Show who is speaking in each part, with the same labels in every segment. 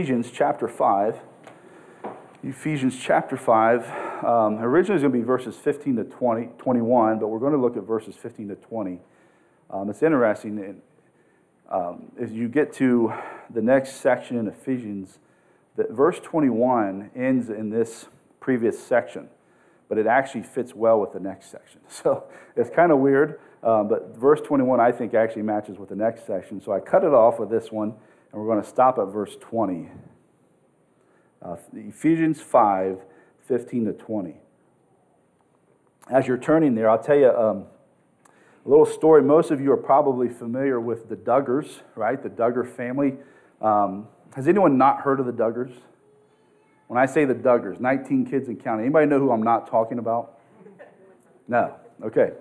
Speaker 1: Ephesians chapter 5. Ephesians chapter 5. Originally it's going to be verses 15 to 21, but we're going to look at verses 15 to 20. It's interesting. As you get to the next section in Ephesians, that verse 21 ends in this previous section, but it actually fits well with the next section. So it's kind of weird, but verse 21 I think actually matches with the next section. So I cut it off with this one, and we're going to stop at verse 20. Ephesians 5, 15 to 20. As you're turning there, I'll tell you a little story. Most of you are probably familiar with the Duggars, right? The Duggar family. Has anyone not heard of the Duggars? When I say the Duggars, 19 kids and counting. Anybody know who I'm not talking about? No. Okay.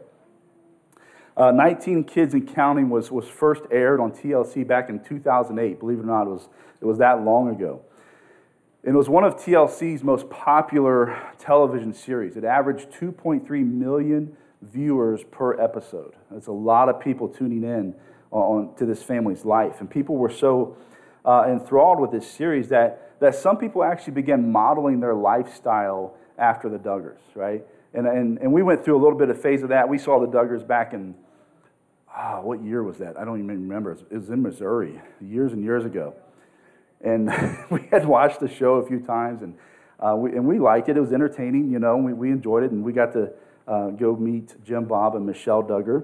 Speaker 1: 19 Kids and Counting was first aired on TLC back in 2008. Believe it or not, it was that long ago. And it was one of TLC's most popular television series. It averaged 2.3 million viewers per episode. That's a lot of people tuning in to this family's life. And people were so enthralled with this series that some people actually began modeling their lifestyle after the Duggars, right? And we went through a little bit of phase of that. We saw the Duggars back in, what year was that? I don't even remember. It was in Missouri, years and years ago. And we had watched the show a few times, and we liked it. It was entertaining, we enjoyed it, and we got to go meet Jim Bob and Michelle Duggar.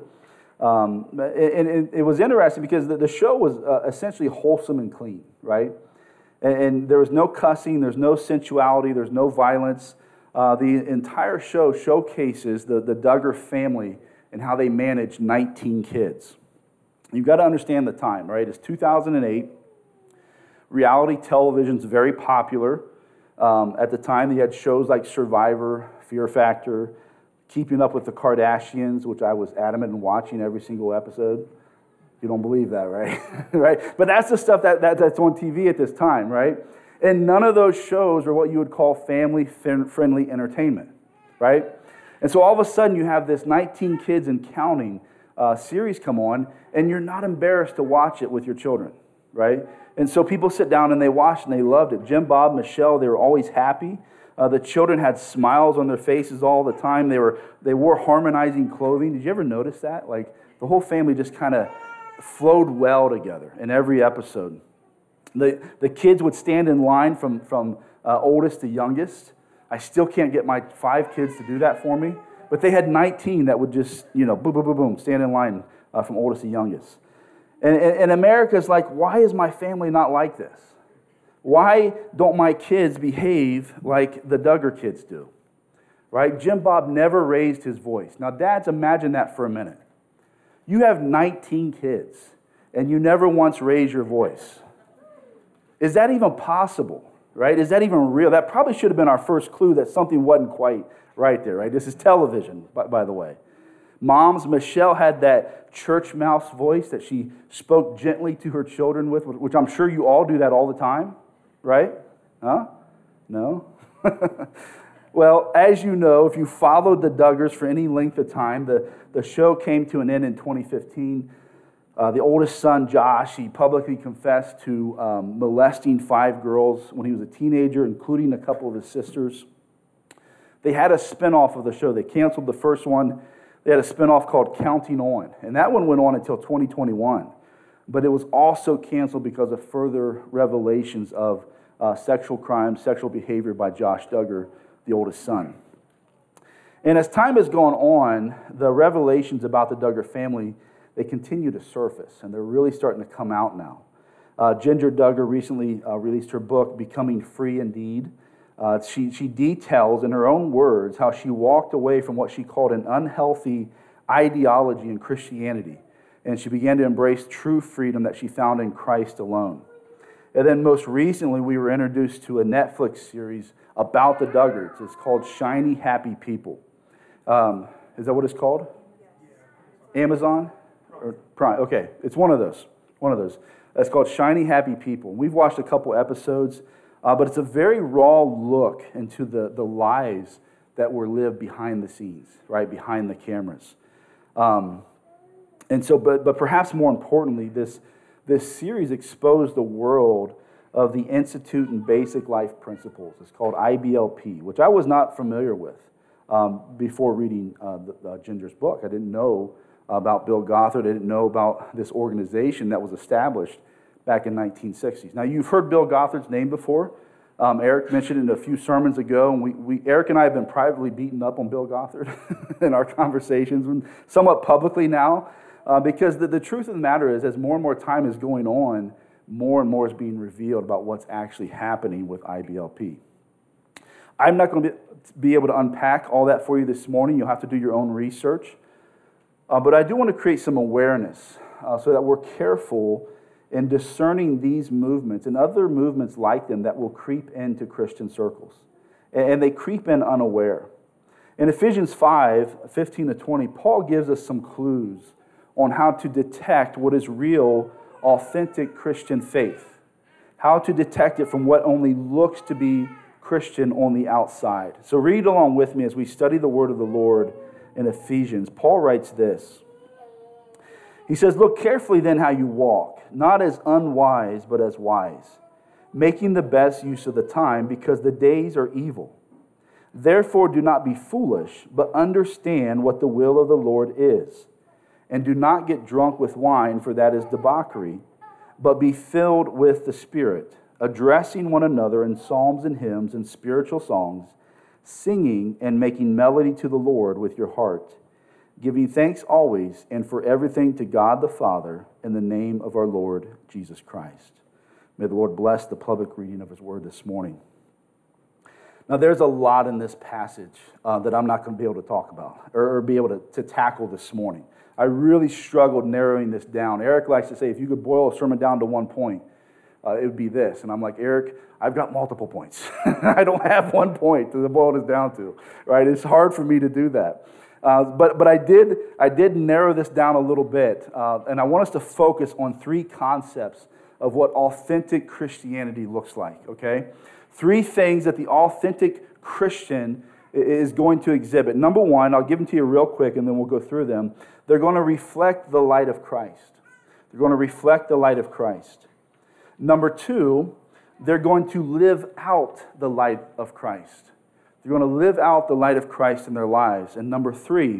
Speaker 1: And it was interesting because the show was essentially wholesome and clean, right? And there was no cussing, there's no sensuality, there's no violence. The entire show showcases the Duggar family and how they managed 19 kids. You've got to understand the time, right? It's 2008. Reality television's very popular. At the time, they had shows like Survivor, Fear Factor, Keeping Up with the Kardashians, which I was adamant in watching every single episode. You don't believe that, right? Right? But that's the stuff that's on TV at this time, right? And none of those shows are what you would call family-friendly entertainment, right? And so all of a sudden you have this 19 Kids and Counting series come on, and you're not embarrassed to watch it with your children, right? And so people sit down and they watched and they loved it. Jim, Bob, Michelle, they were always happy. The children had smiles on their faces all the time. They wore harmonizing clothing. Did you ever notice that? Like the whole family just kind of flowed well together in every episode. The kids would stand in line from oldest to youngest. I still can't get my 5 kids to do that for me. But they had 19 that would just, boom, boom, boom, boom, stand in line from oldest to youngest. And America's like, why is my family not like this? Why don't my kids behave like the Duggar kids do? Right? Jim Bob never raised his voice. Now, dads, imagine that for a minute. You have 19 kids, and you never once raised your voice. Is that even possible? Right? Is that even real? That probably should have been our first clue that something wasn't quite right there, right? This is television, by the way. Moms, Michelle had that church mouse voice that she spoke gently to her children with, which I'm sure you all do that all the time, right? Huh? No? Well, as you know, if you followed the Duggars for any length of time, the show came to an end in 2015. The oldest son, Josh, he publicly confessed to molesting 5 girls when he was a teenager, including a couple of his sisters. They had a spinoff of the show. They canceled the first one. They had a spinoff called Counting On, and that one went on until 2021. But it was also canceled because of further revelations of sexual crimes, sexual behavior by Josh Duggar, the oldest son. And as time has gone on, the revelations about the Duggar family, they continue to surface, and they're really starting to come out now. Ginger Duggar recently released her book, Becoming Free Indeed. She details in her own words how she walked away from what she called an unhealthy ideology in Christianity, and she began to embrace true freedom that she found in Christ alone. And then most recently, we were introduced to a Netflix series about the Duggars. It's called Shiny Happy People. Is that what it's called? Amazon? Or Prime? Okay, it's one of those. It's called Shiny Happy People. We've watched a couple episodes. But it's a very raw look into the lives that were lived behind the scenes, right, behind the cameras. And so, but perhaps more importantly, this series exposed the world of the Institute in Basic Life Principles. It's called IBLP, which I was not familiar with before reading Ginger's book. I didn't know about Bill Gothard. I didn't know about this organization that was established back in 1960s. Now, you've heard Bill Gothard's name before. Eric mentioned it a few sermons ago, and Eric and I have been privately beaten up on Bill Gothard in our conversations, and somewhat publicly now, because the truth of the matter is, as more and more time is going on, more and more is being revealed about what's actually happening with IBLP. I'm not going to be able to unpack all that for you this morning. You'll have to do your own research. But I do want to create some awareness so that we're careful in discerning these movements and other movements like them that will creep into Christian circles. And they creep in unaware. In Ephesians 5:15-20, Paul gives us some clues on how to detect what is real, authentic Christian faith. How to detect it from what only looks to be Christian on the outside. So read along with me as we study the word of the Lord in Ephesians. Paul writes this. He says, "Look carefully then how you walk, not as unwise, but as wise, making the best use of the time, because the days are evil. Therefore do not be foolish, but understand what the will of the Lord is. And do not get drunk with wine, for that is debauchery, but be filled with the Spirit, addressing one another in psalms and hymns and spiritual songs, singing and making melody to the Lord with your heart, giving thanks always and for everything to God the Father in the name of our Lord Jesus Christ." May the Lord bless the public reading of his word this morning. Now, there's a lot in this passage that I'm not going to be able to talk about or be able to tackle this morning. I really struggled narrowing this down. Eric likes to say, if you could boil a sermon down to one point, it would be this. And I'm like, Eric, I've got multiple points. I don't have one point to boil this down to, right? It's hard for me to do that. But I did narrow this down a little bit, and I want us to focus on three concepts of what authentic Christianity looks like, okay? Three things that the authentic Christian is going to exhibit. Number one, I'll give them to you real quick, and then we'll go through them. They're going to reflect the light of Christ. They're going to reflect the light of Christ. Number two, they're going to live out the light of Christ. They're going to live out the light of Christ in their lives. And number three,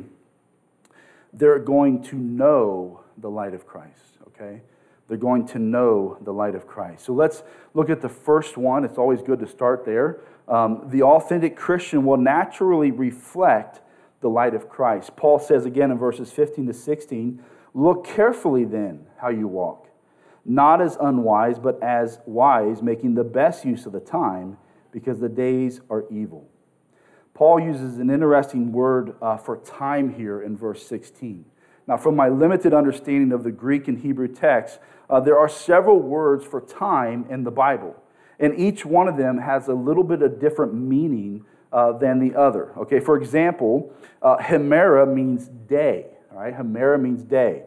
Speaker 1: they're going to know the light of Christ, okay? They're going to know the light of Christ. So let's look at the first one. It's always good to start there. The authentic Christian will naturally reflect the light of Christ. Paul says again in verses 15-16, "Look carefully then how you walk, not as unwise, but as wise, making the best use of the time, because the days are evil." Paul uses an interesting word for time here in verse 16. Now, from my limited understanding of the Greek and Hebrew text, there are several words for time in the Bible, and each one of them has a little bit of different meaning than the other. Okay, for example, hemera means day. All right, hemera means day.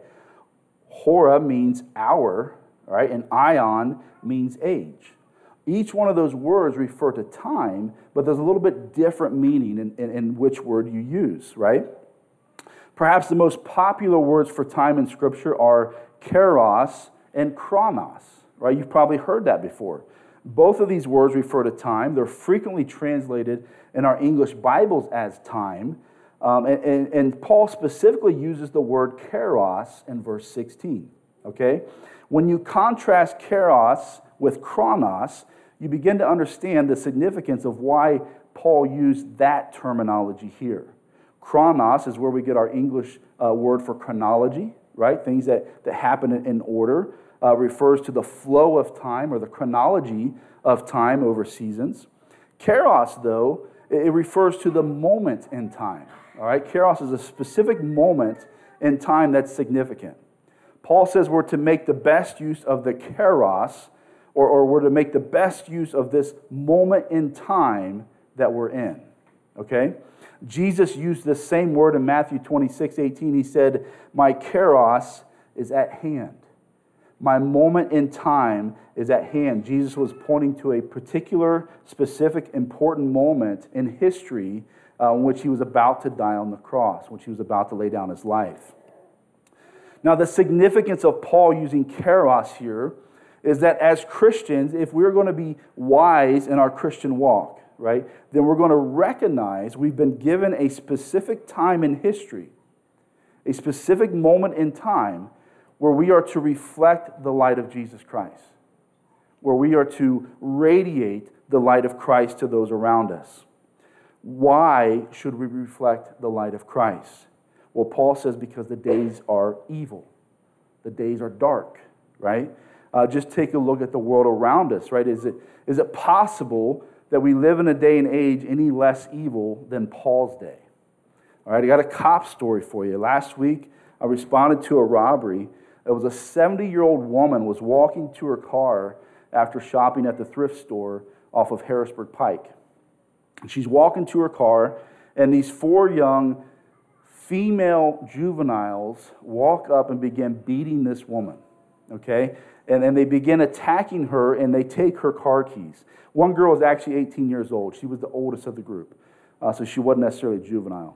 Speaker 1: Hora means hour. All right, and ion means age. Each one of those words refer to time, but there's a little bit different meaning in which word you use, right? Perhaps the most popular words for time in Scripture are kairos and chronos, right? You've probably heard that before. Both of these words refer to time. They're frequently translated in our English Bibles as time, and Paul specifically uses the word kairos in verse 16, okay? When you contrast kairos with chronos, you begin to understand the significance of why Paul used that terminology here. Chronos is where we get our English word for chronology, right? Things that happen in order. Refers to the flow of time or the chronology of time over seasons. Kairos, though, it refers to the moment in time. All right? Kairos is a specific moment in time that's significant. Paul says we're to make the best use of the kairos, or we're to make the best use of this moment in time that we're in. Okay? Jesus used this same word in Matthew 26:18. He said, "My kairos is at hand." My moment in time is at hand. Jesus was pointing to a particular, specific, important moment in history in which he was about to die on the cross, which he was about to lay down his life. Now, the significance of Paul using kairos here is that as Christians, if we're going to be wise in our Christian walk, right, then we're going to recognize we've been given a specific time in history, a specific moment in time where we are to reflect the light of Jesus Christ, where we are to radiate the light of Christ to those around us. Why should we reflect the light of Christ? Well, Paul says because the days are evil. The days are dark, right? Just take a look at the world around us, right? Is it possible that we live in a day and age any less evil than Paul's day? All right, I got a cop story for you. Last week, I responded to a robbery. It was a 70-year-old woman was walking to her car after shopping at the thrift store off of Harrisburg Pike. She's walking to her car, and these 4 young female juveniles walk up and begin beating this woman, okay? And then they begin attacking her, and they take her car keys. One girl was actually 18 years old. She was the oldest of the group, so she wasn't necessarily a juvenile.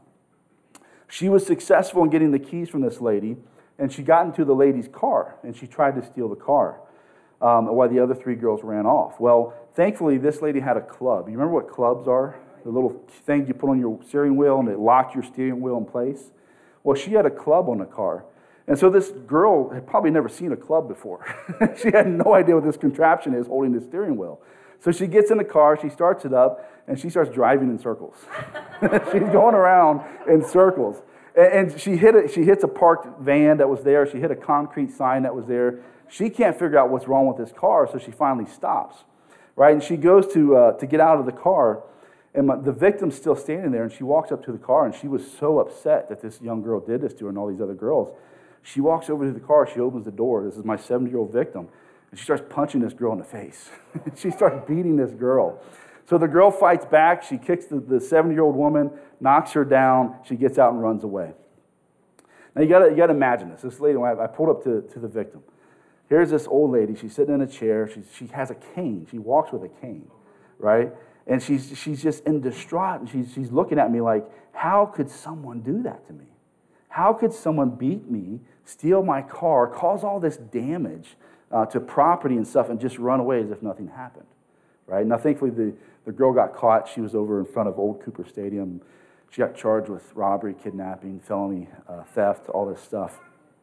Speaker 1: She was successful in getting the keys from this lady, and she got into the lady's car, and she tried to steal the car while the other 3 girls ran off. Well, thankfully, this lady had a club. You remember what clubs are? The little thing you put on your steering wheel, and it locks your steering wheel in place? Well, she had a club on the car. And so this girl had probably never seen a club before. She had no idea what this contraption is holding the steering wheel. So she gets in the car, she starts it up, and she starts driving in circles. She's going around in circles. And she hits a parked van that was there. She hit a concrete sign that was there. She can't figure out what's wrong with this car, so she finally stops, right? And she goes to get out of the car, and the victim's still standing there, and she walks up to the car, and she was so upset that this young girl did this to her and all these other girls. She walks over to the car, she opens the door. This is my 70-year-old victim. And she starts punching this girl in the face. She starts beating this girl. So the girl fights back. She kicks the 70-year-old woman, knocks her down. She gets out and runs away. Now, you got to imagine this. This lady, I pulled up to the victim. Here's this old lady. She's sitting in a chair. She has a cane. She walks with a cane, right? And she's just in distraught. And she's looking at me like, how could someone do that to me? How could someone beat me, steal my car, cause all this damage to property and stuff, and just run away as if nothing happened, right? Now, thankfully, the girl got caught. She was over in front of Old Cooper Stadium. She got charged with robbery, kidnapping, felony theft, all this stuff.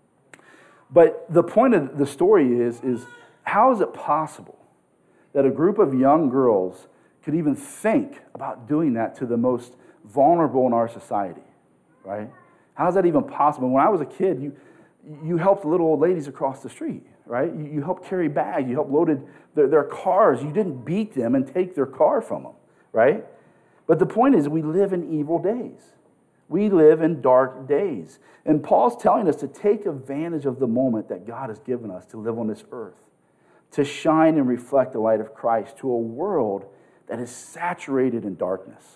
Speaker 1: But the point of the story is how is it possible that a group of young girls could even think about doing that to the most vulnerable in our society, right? How is that even possible? When I was a kid, you helped little old ladies across the street, right? You helped carry bags. You helped loaded their cars. You didn't beat them and take their car from them, right? But the point is we live in evil days. We live in dark days. And Paul's telling us to take advantage of the moment that God has given us to live on this earth, to shine and reflect the light of Christ to a world that is saturated in darkness.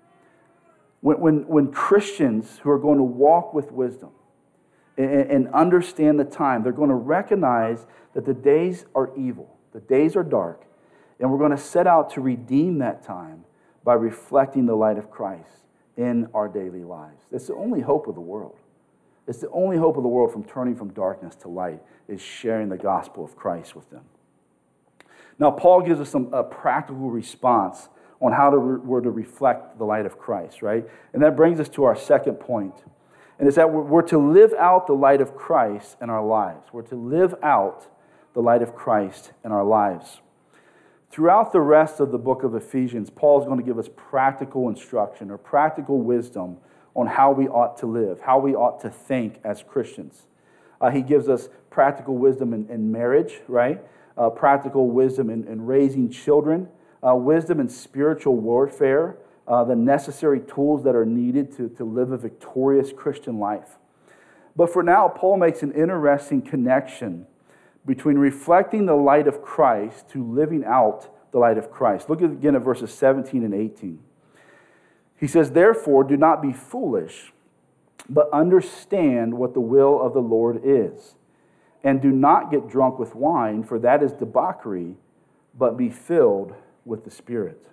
Speaker 1: When Christians who are going to walk with wisdom and understand the time, they're going to recognize that the days are evil, the days are dark, and we're going to set out to redeem that time by reflecting the light of Christ in our daily lives. That's the only hope of the world. It's the only hope of the world from turning from darkness to light is sharing the gospel of Christ with them. Now, Paul gives us a practical response on how we're to reflect the light of Christ, right? And that brings us to our second point. And it's that we're to live out the light of Christ in our lives. We're to live out the light of Christ in our lives. Throughout the rest of the book of Ephesians, Paul is going to give us practical instruction or practical wisdom on how we ought to live, how we ought to think as Christians. He gives us practical wisdom in marriage, right? Practical wisdom in raising children, wisdom in spiritual warfare, the necessary tools that are needed to live a victorious Christian life. But for now, Paul makes an interesting connection between reflecting the light of Christ to living out the light of Christ. Look again at verses 17 and 18. He says, "Therefore, do not be foolish, but understand what the will of the Lord is. And do not get drunk with wine, for that is debauchery, but be filled with the Spirit."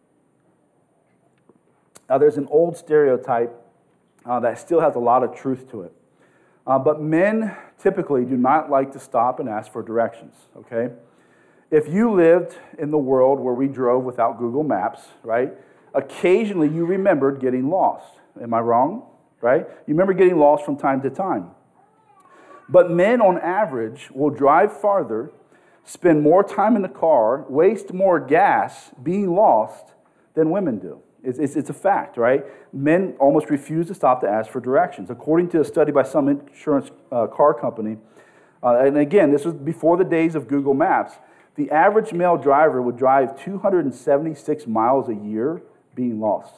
Speaker 1: Now, there's an old stereotype that still has a lot of truth to it. But men typically do not like to stop and ask for directions, okay? if you lived in the world where we drove without Google Maps, right, occasionally you remembered getting lost. Am I wrong? Right? You remember getting lost from time to time. But men on average will drive farther, spend more time in the car, waste more gas being lost than women do. It's a fact, right? Men almost refuse to stop to ask for directions. According to a study by some insurance car company, and again, this was before the days of Google Maps, the average male driver would drive 276 miles a year being lost.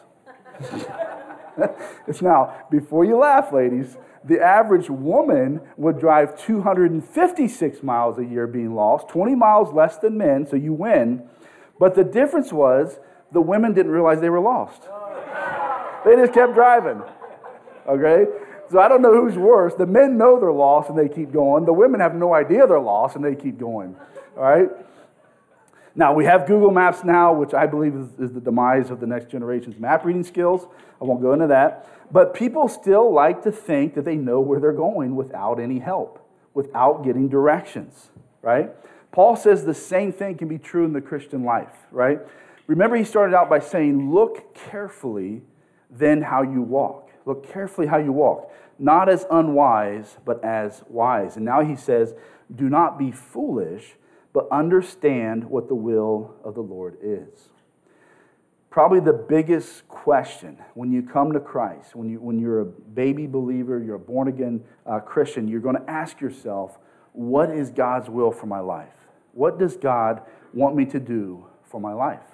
Speaker 1: It's now, before you laugh, ladies, the average woman would drive 256 miles a year being lost, 20 miles less than men, so you win. But the difference was the women didn't realize they were lost. They just kept driving, okay? So I don't know who's worse. The men know they're lost and they keep going. The women have no idea they're lost and they keep going, all right? Now, we have Google Maps now, which I believe is the demise of the next generation's map reading skills. I won't go into that. But people still like to think that they know where they're going without any help, without getting directions, right? Paul says the same thing can be true in the Christian life, right? Remember, he started out by saying, look carefully then how you walk. Look carefully how you walk, not as unwise, but as wise. And now he says, do not be foolish, but understand what the will of the Lord is. Probably the biggest question when you come to Christ, when you're a baby believer, you're a born-again Christian, you're going to ask yourself, what is God's will for my life? What does God want me to do for my life?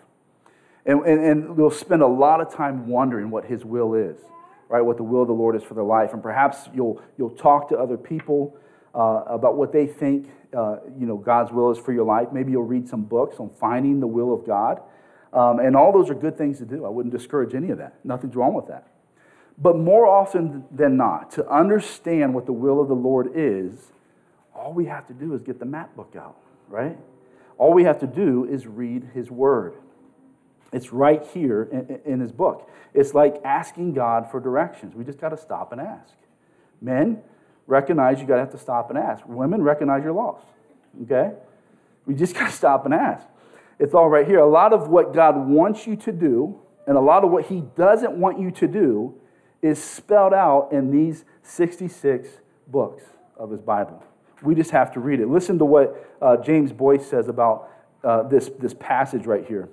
Speaker 1: And we'll spend a lot of time wondering what His will is, right? What the will of the Lord is for their life. And perhaps you'll talk to other people about what they think God's will is for your life. Maybe you'll read some books on finding the will of God. And all those are good things to do. I wouldn't discourage any of that. Nothing's wrong with that. But more often than not, to understand what the will of the Lord is, all we have to do is get the map book out, right? All we have to do is read His Word. It's right here in His book. It's like asking God for directions. We just got to stop and ask. Men, recognize you got to have to stop and ask. Women, recognize you're lost, okay? We just got to stop and ask. It's all right here. A lot of what God wants you to do and a lot of what He doesn't want you to do is spelled out in these 66 books of His Bible. We just have to read it. Listen to what James Boyce says about this passage right here.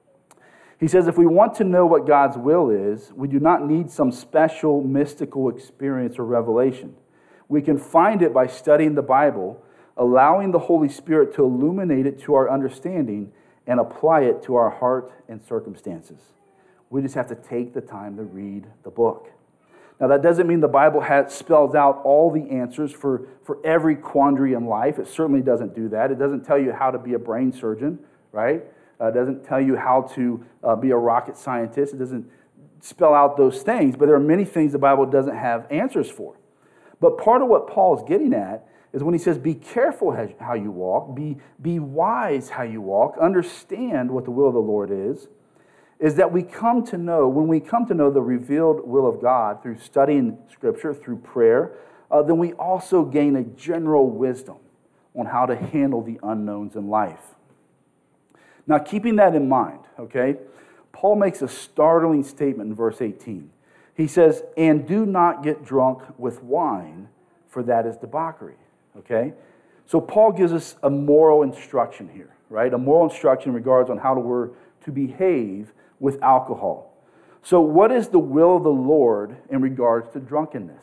Speaker 1: He says, if we want to know what God's will is, we do not need some special mystical experience or revelation. We can find it by studying the Bible, allowing the Holy Spirit to illuminate it to our understanding and apply it to our heart and circumstances. We just have to take the time to read the book. Now, that doesn't mean the Bible spells out all the answers for every quandary in life. It certainly doesn't do that. It doesn't tell you how to be a brain surgeon, right? It doesn't tell you how to be a rocket scientist. It doesn't spell out those things, but there are many things the Bible doesn't have answers for. But part of what Paul is getting at is when he says, be careful how you walk, be wise how you walk, understand what the will of the Lord is that when we come to know the revealed will of God through studying Scripture, through prayer, then we also gain a general wisdom on how to handle the unknowns in life. Now, keeping that in mind, okay, Paul makes a startling statement in verse 18. He says, and do not get drunk with wine, for that is debauchery, okay? So Paul gives us a moral instruction here, right? A moral instruction in regards on how we're to behave with alcohol. So what is the will of the Lord in regards to drunkenness?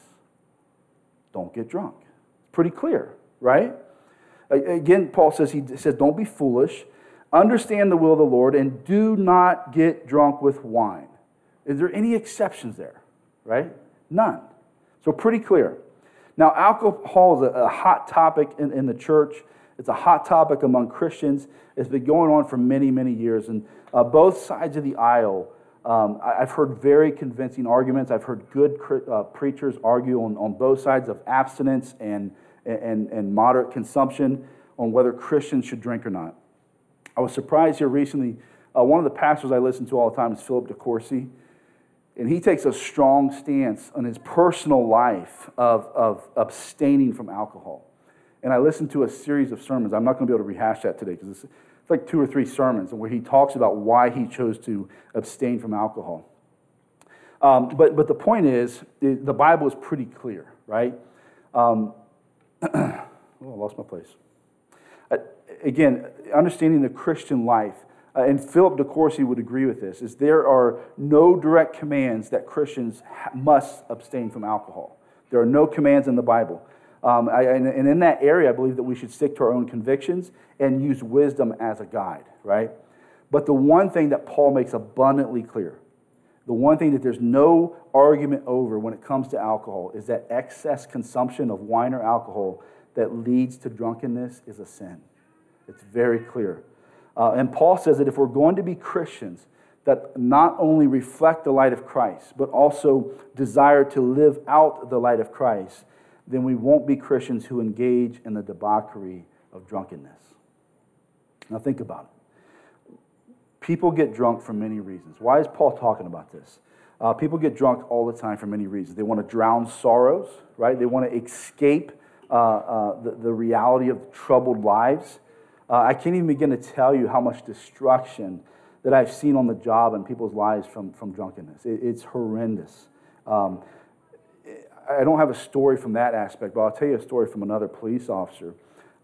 Speaker 1: Don't get drunk. Pretty clear, right? Again, Paul says, don't be foolish. Understand the will of the Lord and do not get drunk with wine. Is there any exceptions there? Right? None. So pretty clear. Now, alcohol is a hot topic in the church. It's a hot topic among Christians. It's been going on for many, many years. And both sides of the aisle, I've heard very convincing arguments. I've heard good preachers argue on both sides of abstinence and moderate consumption on whether Christians should drink or not. I was surprised here recently. One of the pastors I listen to all the time is Philip DeCourcy, and he takes a strong stance on his personal life of abstaining from alcohol. And I listened to a series of sermons. I'm not going to be able to rehash that today because like 2 or 3 sermons where he talks about why he chose to abstain from alcohol. But the point is, the Bible is pretty clear, right? Oh, I lost my place. Again, understanding the Christian life, and Philip DeCourcy would agree with this, is there are no direct commands that Christians must abstain from alcohol. There are no commands in the Bible. And in that area, I believe that we should stick to our own convictions and use wisdom as a guide, right? But the one thing that Paul makes abundantly clear, the one thing that there's no argument over when it comes to alcohol, is that excess consumption of wine or alcohol that leads to drunkenness is a sin. It's very clear. And Paul says that if we're going to be Christians that not only reflect the light of Christ, but also desire to live out the light of Christ, then we won't be Christians who engage in the debauchery of drunkenness. Now think about it. People get drunk for many reasons. Why is Paul talking about this? People get drunk all the time for many reasons. They want to drown sorrows, right? They want to escape the reality of troubled lives. I can't even begin to tell you how much destruction that I've seen on the job in people's lives from drunkenness. It's horrendous. I don't have a story from that aspect, but I'll tell you a story from another police officer.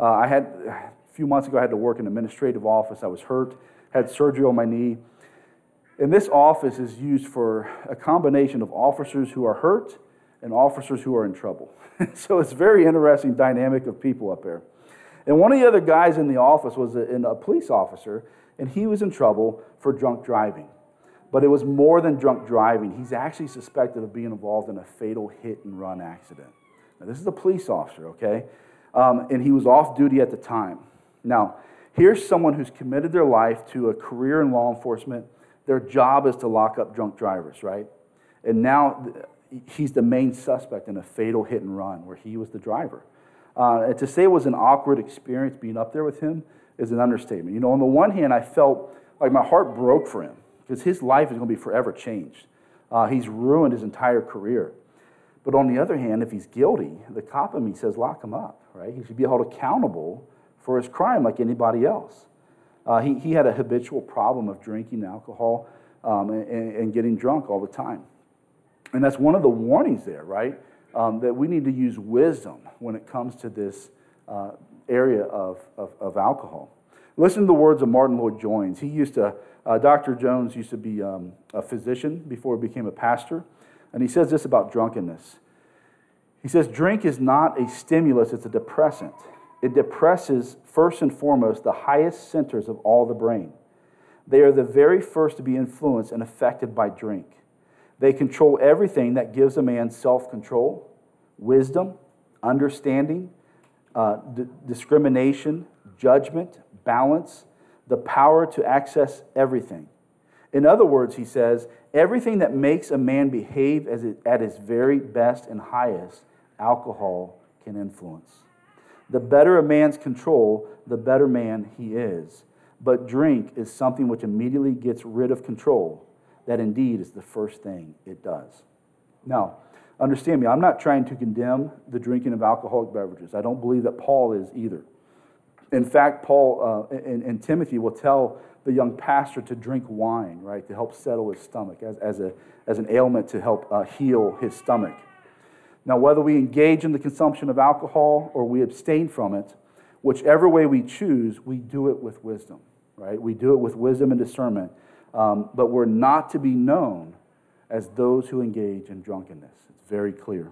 Speaker 1: A few months ago, I had to work in an administrative office. I was hurt, had surgery on my knee. And this office is used for a combination of officers who are hurt and officers who are in trouble. So it's a very interesting dynamic of people up there. And one of the other guys in the office was a police officer, and he was in trouble for drunk driving. But it was more than drunk driving. He's actually suspected of being involved in a fatal hit-and-run accident. Now, this is a police officer, okay? And he was off duty at the time. Now, here's someone who's committed their life to a career in law enforcement. Their job is to lock up drunk drivers, right? And now he's the main suspect in a fatal hit-and-run where he was the driver. And to say it was an awkward experience being up there with him is an understatement. You know, on the one hand, I felt like my heart broke for him because his life is going to be forever changed. He's ruined his entire career. But on the other hand, if he's guilty, the cop in me says lock him up, right? He should be held accountable for his crime like anybody else. He had a habitual problem of drinking alcohol and getting drunk all the time. And that's one of the warnings there, right? That we need to use wisdom when it comes to this area of alcohol. Listen to the words of Martin Lloyd-Jones. Dr. Jones used to be a physician before he became a pastor, and he says this about drunkenness. He says, drink is not a stimulus, it's a depressant. It depresses, first and foremost, the highest centers of all the brain. They are the very first to be influenced and affected by drink. They control everything that gives a man self-control, wisdom, understanding, discrimination, judgment, balance, the power to access everything. In other words, he says, everything that makes a man behave at his very best and highest, alcohol can influence. The better a man's control, the better man he is. But drink is something which immediately gets rid of control. That indeed is the first thing it does. Now, understand me, I'm not trying to condemn the drinking of alcoholic beverages. I don't believe that Paul is either. In fact, Paul and Timothy will tell the young pastor to drink wine, right, to help settle his stomach, as an ailment to help heal his stomach. Now, whether we engage in the consumption of alcohol or we abstain from it, whichever way we choose, we do it with wisdom, right? We do it with wisdom and discernment, but we're not to be known as those who engage in drunkenness. It's very clear.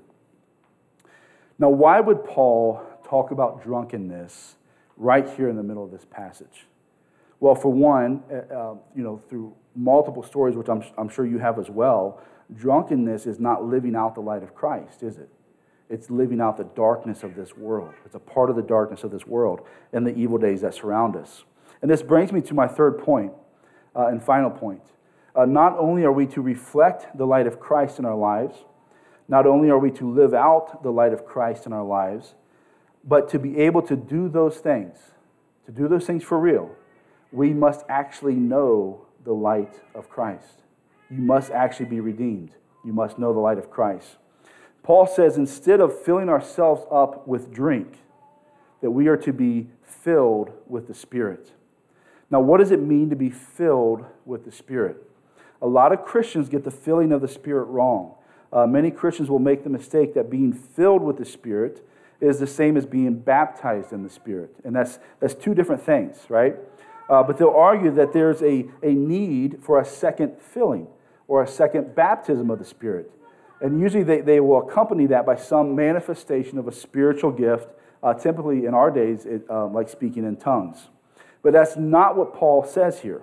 Speaker 1: Now, why would Paul talk about drunkenness right here in the middle of this passage? Well, for one, through multiple stories, which I'm sure you have as well, drunkenness is not living out the light of Christ, is it? It's living out the darkness of this world. It's a part of the darkness of this world and the evil days that surround us. And this brings me to my third point and final point. Not only are we to reflect the light of Christ in our lives, not only are we to live out the light of Christ in our lives, but to be able to do those things for real, we must actually know the light of Christ. You must actually be redeemed. You must know the light of Christ. Paul says instead of filling ourselves up with drink, that we are to be filled with the Spirit. Now, what does it mean to be filled with the Spirit? A lot of Christians get the filling of the Spirit wrong. Many Christians will make the mistake that being filled with the Spirit is the same as being baptized in the Spirit. And that's two different things, right? But they'll argue that there's a need for a second filling or a second baptism of the Spirit. And usually they will accompany that by some manifestation of a spiritual gift, typically in our days, like speaking in tongues. But that's not what Paul says here.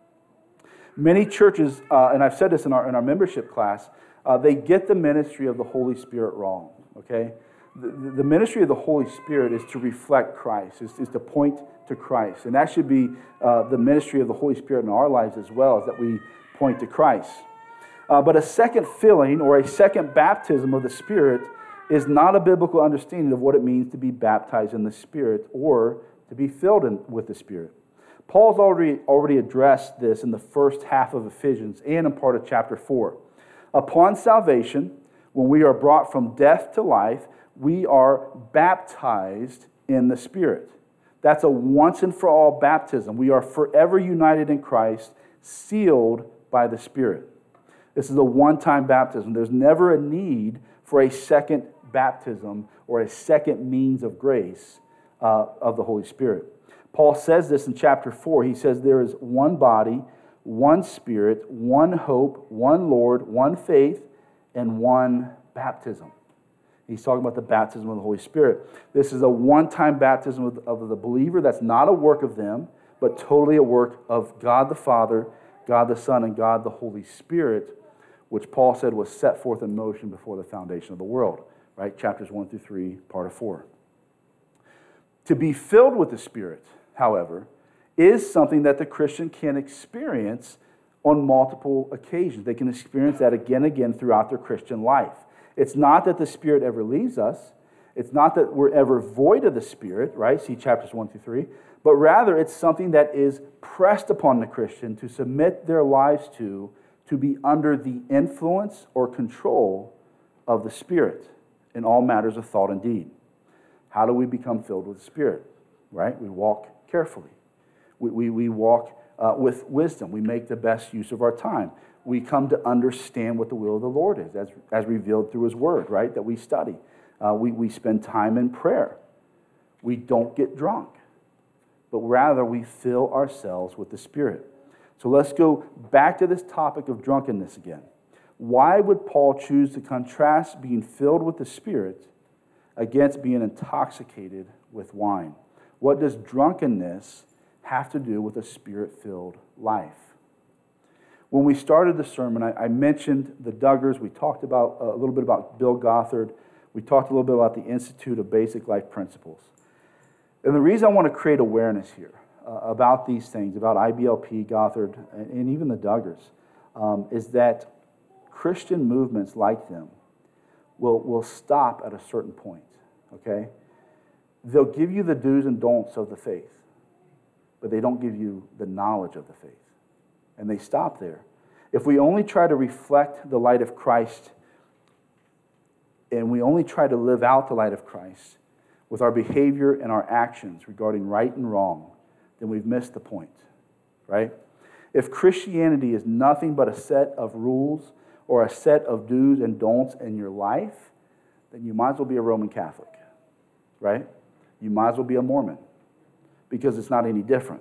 Speaker 1: Many churches, and I've said this in our membership class, they get the ministry of the Holy Spirit wrong, okay? The ministry of the Holy Spirit is to reflect Christ, is to point to Christ. And that should be the ministry of the Holy Spirit in our lives as well, is that we point to Christ. But a second filling or a second baptism of the Spirit is not a biblical understanding of what it means to be baptized in the Spirit or to be filled with the Spirit. Paul's already addressed this in the first half of Ephesians and in part of chapter 4. Upon salvation, when we are brought from death to life, we are baptized in the Spirit. That's a once and for all baptism. We are forever united in Christ, sealed by the Spirit. This is a one-time baptism. There's never a need for a second baptism or a second means of grace of the Holy Spirit. Paul says this in chapter 4. He says there is one body, one Spirit, one hope, one Lord, one faith, and one baptism. He's talking about the baptism of the Holy Spirit. This is a one-time baptism of the believer. That's not a work of them, but totally a work of God the Father, God the Son, and God the Holy Spirit, which Paul said was set forth in motion before the foundation of the world. Right? Chapters 1 through 3, part of 4. To be filled with the Spirit, however, is something that the Christian can experience on multiple occasions. They can experience that again and again throughout their Christian life. It's not that the Spirit ever leaves us. It's not that we're ever void of the Spirit, right? See chapters 1 through 3. But rather, it's something that is pressed upon the Christian to submit their lives to be under the influence or control of the Spirit in all matters of thought and deed. How do we become filled with the Spirit? Right? We walk carefully. We walk with wisdom. We make the best use of our time. We come to understand what the will of the Lord is, as revealed through His Word, right, that we study. We spend time in prayer. We don't get drunk, but rather we fill ourselves with the Spirit. So let's go back to this topic of drunkenness again. Why would Paul choose to contrast being filled with the Spirit against being intoxicated with wine? What does drunkenness have to do with a Spirit-filled life? When we started the sermon, I mentioned the Duggars. We talked about a little bit about Bill Gothard. We talked a little bit about the Institute of Basic Life Principles. And the reason I want to create awareness here about these things, about IBLP, Gothard, and even the Duggars, is that Christian movements like them will stop at a certain point, okay? They'll give you the do's and don'ts of the faith, but they don't give you the knowledge of the faith. And they stop there. If we only try to reflect the light of Christ and we only try to live out the light of Christ with our behavior and our actions regarding right and wrong, then we've missed the point, right? If Christianity is nothing but a set of rules or a set of do's and don'ts in your life, then you might as well be a Roman Catholic, right? You might as well be a Mormon because it's not any different.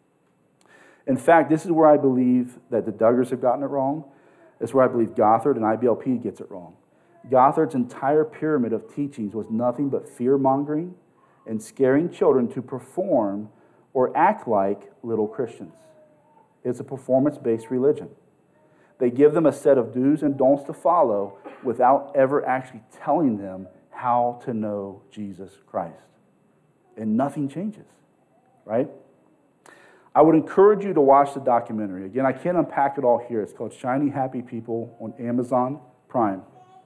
Speaker 1: In fact, this is where I believe that the Duggars have gotten it wrong. It's where I believe Gothard and IBLP gets it wrong. Gothard's entire pyramid of teachings was nothing but fear-mongering and scaring children to perform or act like little Christians. It's a performance-based religion. They give them a set of do's and don'ts to follow without ever actually telling them how to know Jesus Christ. And nothing changes, right? I would encourage you to watch the documentary. Again, I can't unpack it all here. It's called Shiny Happy People on Amazon Prime.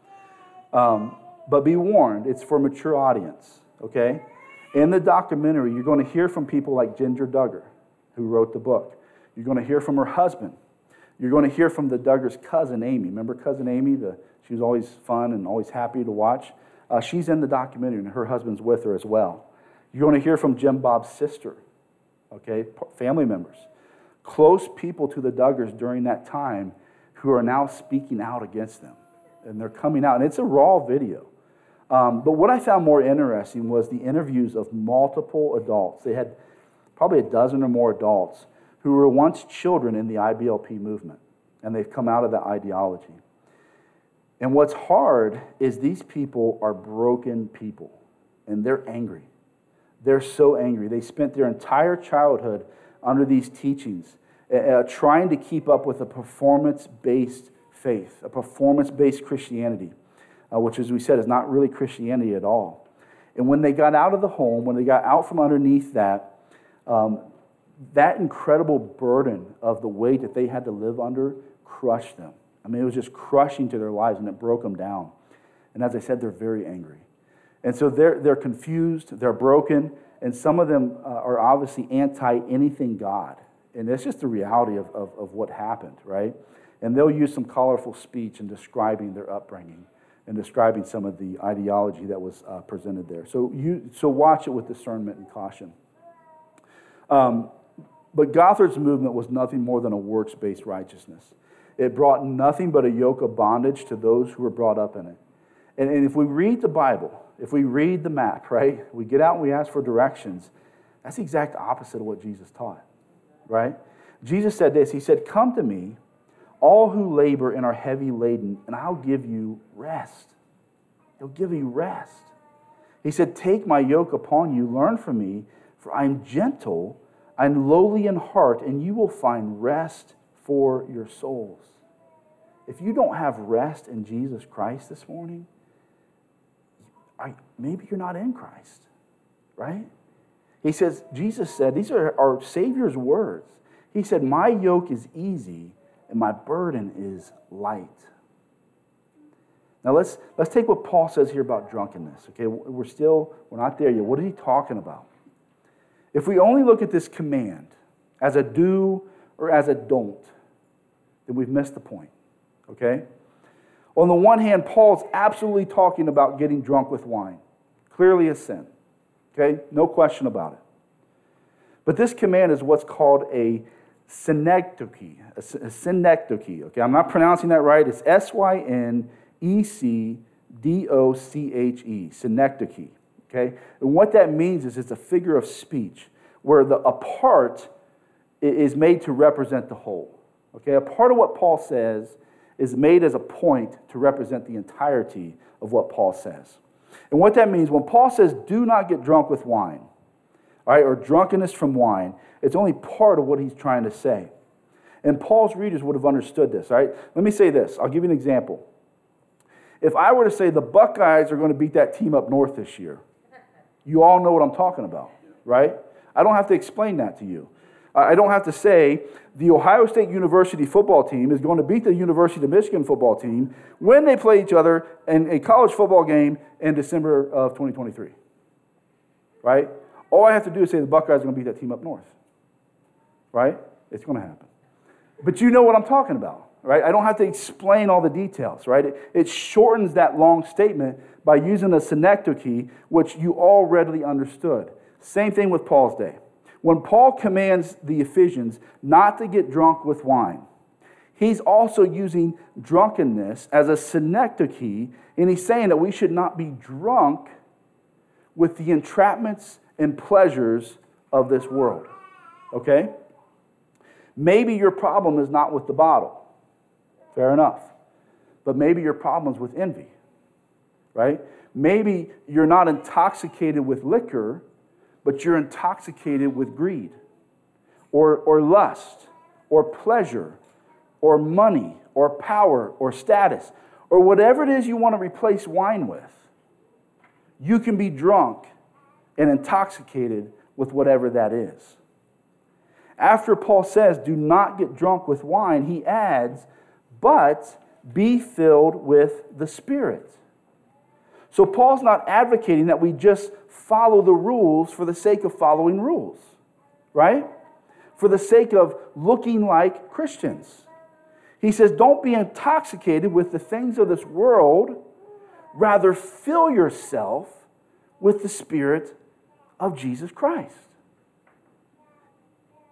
Speaker 1: But be warned, it's for a mature audience, okay? In the documentary, you're going to hear from people like Ginger Duggar, who wrote the book. You're going to hear from her husband. You're going to hear from the Duggars' cousin, Amy. Remember cousin Amy? She was always fun and always happy to watch. She's in the documentary, and her husband's with her as well. You're going to hear from Jim Bob's sister, okay, family members, close people to the Duggars during that time who are now speaking out against them. And they're coming out, and it's a raw video. But what I found more interesting was the interviews of multiple adults. They had probably a dozen or more adults who were once children in the IBLP movement, and they've come out of that ideology. And what's hard is these people are broken people, and they're angry. They're so angry. They spent their entire childhood under these teachings, trying to keep up with a performance-based faith, a performance-based Christianity, which, as we said, is not really Christianity at all. And when they got out of the home, when they got out from underneath that, that incredible burden of the weight that they had to live under crushed them. I mean, it was just crushing to their lives, and it broke them down. And as I said, they're very angry. And so they're confused, they're broken, and some of them are obviously anti-anything God. And that's just the reality of what happened, right? And they'll use some colorful speech in describing their upbringing and describing some of the ideology that was presented there. So watch it with discernment and caution. But Gothard's movement was nothing more than a works-based righteousness. It brought nothing but a yoke of bondage to those who were brought up in it. And if we read the Bible, if we read the map, right, we get out and we ask for directions, that's the exact opposite of what Jesus taught, right? Jesus said this, he said, "Come to me, all who labor and are heavy laden, and I'll give you rest." He'll give you rest. He said, "Take my yoke upon you, learn from me, for I am gentle, I'm lowly in heart, and you will find rest for your souls." If you don't have rest in Jesus Christ this morning, maybe you're not in Christ, right? He says, Jesus said, these are our Savior's words. He said, "My yoke is easy and my burden is light." Now let's take what Paul says here about drunkenness. Okay, we're not there yet. What is he talking about? If we only look at this command as a do or as a don't, then we've missed the point. Okay? On the one hand, Paul's absolutely talking about getting drunk with wine. Clearly a sin. Okay? No question about it. But this command is what's called a synecdoche. A synecdoche. Okay? I'm not pronouncing that right. It's Synecdoche. Synecdoche. Okay? And what that means is it's a figure of speech where a part is made to represent the whole. Okay? A part of what Paul says is made as a point to represent the entirety of what Paul says. And what that means, when Paul says, "Do not get drunk with wine," all right, or drunkenness from wine, it's only part of what he's trying to say. And Paul's readers would have understood this, all right? Let me say this. I'll give you an example. If I were to say the Buckeyes are going to beat that team up north this year, you all know what I'm talking about, right? I don't have to explain that to you. I don't have to say the Ohio State University football team is going to beat the University of Michigan football team when they play each other in a college football game in December of 2023, right? All I have to do is say the Buckeyes are going to beat that team up north, right? It's going to happen. But you know what I'm talking about, right? I don't have to explain all the details, right? It shortens that long statement by using a synecdoche, which you all readily understood. Same thing with Paul's day. When Paul commands the Ephesians not to get drunk with wine, he's also using drunkenness as a synecdoche, and he's saying that we should not be drunk with the entrapments and pleasures of this world. Okay? Maybe your problem is not with the bottle. Fair enough. But maybe your problem is with envy. Right? Maybe you're not intoxicated with liquor, but you're intoxicated with greed, or lust, or pleasure, or money, or power, or status, or whatever it is you want to replace wine with. You can be drunk and intoxicated with whatever that is. After Paul says, "Do not get drunk with wine," he adds, "but be filled with the Spirit." So Paul's not advocating that we just follow the rules for the sake of following rules, right? For the sake of looking like Christians. He says, don't be intoxicated with the things of this world. Rather, fill yourself with the Spirit of Jesus Christ.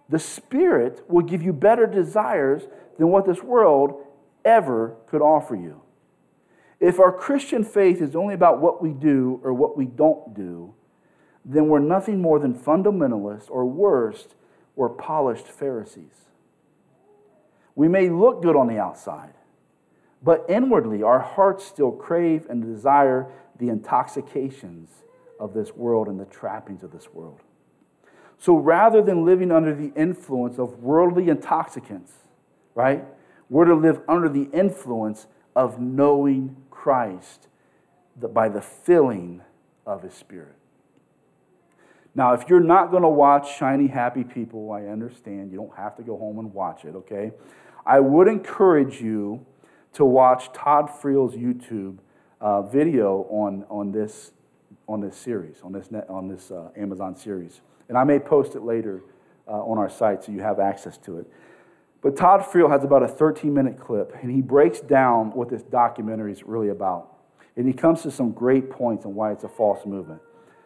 Speaker 1: The Spirit will give you better desires than what this world ever could offer you. If our Christian faith is only about what we do or what we don't do, then we're nothing more than fundamentalists, or worse, we're polished Pharisees. We may look good on the outside, but inwardly our hearts still crave and desire the intoxications of this world and the trappings of this world. So rather than living under the influence of worldly intoxicants, right, we're to live under the influence of knowing Christ by the filling of His Spirit. Now, if you're not going to watch Shiny Happy People, I understand. You don't have to go home and watch it, okay? I would encourage you to watch Todd Friel's YouTube video on this series, on this Amazon series. And I may post it later on our site so you have access to it. But Todd Friel has about a 13-minute clip, and he breaks down what this documentary is really about. And he comes to some great points on why it's a false movement.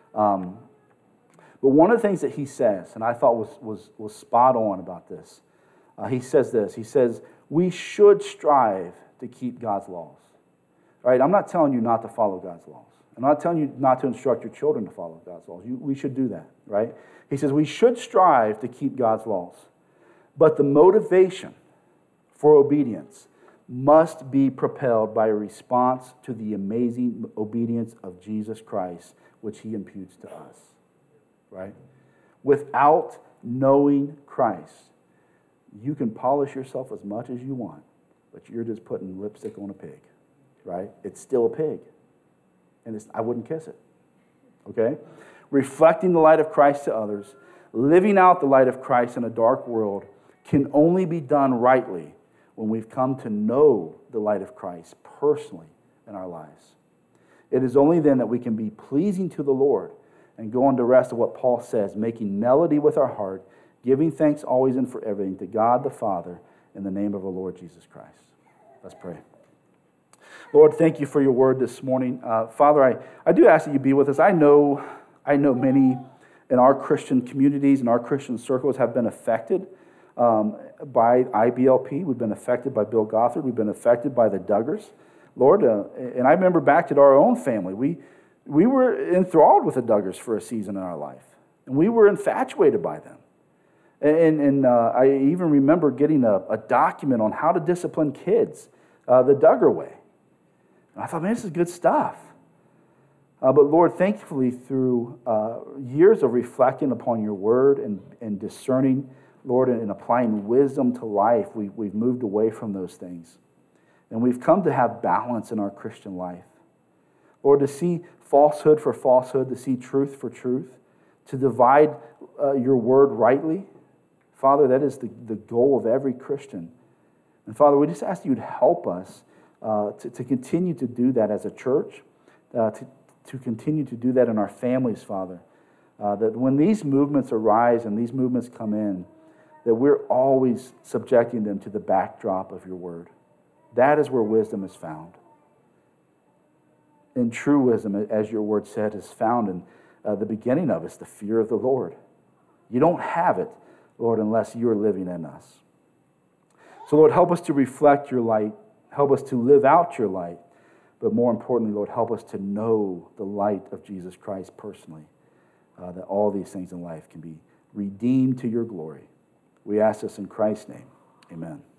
Speaker 1: But one of the things that he says, and I thought was spot on about this, he says this. He says, we should strive to keep God's laws. Right? I'm not telling you not to follow God's laws. I'm not telling you not to instruct your children to follow God's laws. We should do that, right? He says we should strive to keep God's laws. But the motivation for obedience must be propelled by a response to the amazing obedience of Jesus Christ, which He imputes to us, right? Without knowing Christ, you can polish yourself as much as you want, but you're just putting lipstick on a pig, right? It's still a pig, and I wouldn't kiss it, okay? Reflecting the light of Christ to others, living out the light of Christ in a dark world can only be done rightly when we've come to know the light of Christ personally in our lives. It is only then that we can be pleasing to the Lord and go on to rest of what Paul says, making melody with our heart, giving thanks always and for everything to God the Father in the name of our Lord Jesus Christ. Let's pray. Lord, thank you for your word this morning. Father, I do ask that you be with us. I know many in our Christian communities and our Christian circles have been affected by IBLP. We've been affected by Bill Gothard. We've been affected by the Duggars. Lord, and I remember back to our own family. We were enthralled with the Duggars for a season in our life. And we were infatuated by them. And I even remember getting a document on how to discipline kids the Duggar way. And I thought, man, this is good stuff. But Lord, thankfully, through years of reflecting upon your word and discerning, Lord, and applying wisdom to life, we've moved away from those things. And we've come to have balance in our Christian life. Lord, to see falsehood for falsehood, to see truth for truth, to divide your word rightly. Father, that is the goal of every Christian. And Father, we just ask you to help us to continue to do that as a church, to continue to do that in our families, Father. That when these movements arise and these movements come in, that we're always subjecting them to the backdrop of your word. That is where wisdom is found. And true wisdom, as your word said, is found in the beginning of us, the fear of the Lord. You don't have it, Lord, unless you're living in us. So, Lord, help us to reflect your light. Help us to live out your light. But more importantly, Lord, help us to know the light of Jesus Christ personally, that all these things in life can be redeemed to your glory. We ask this in Christ's name. Amen.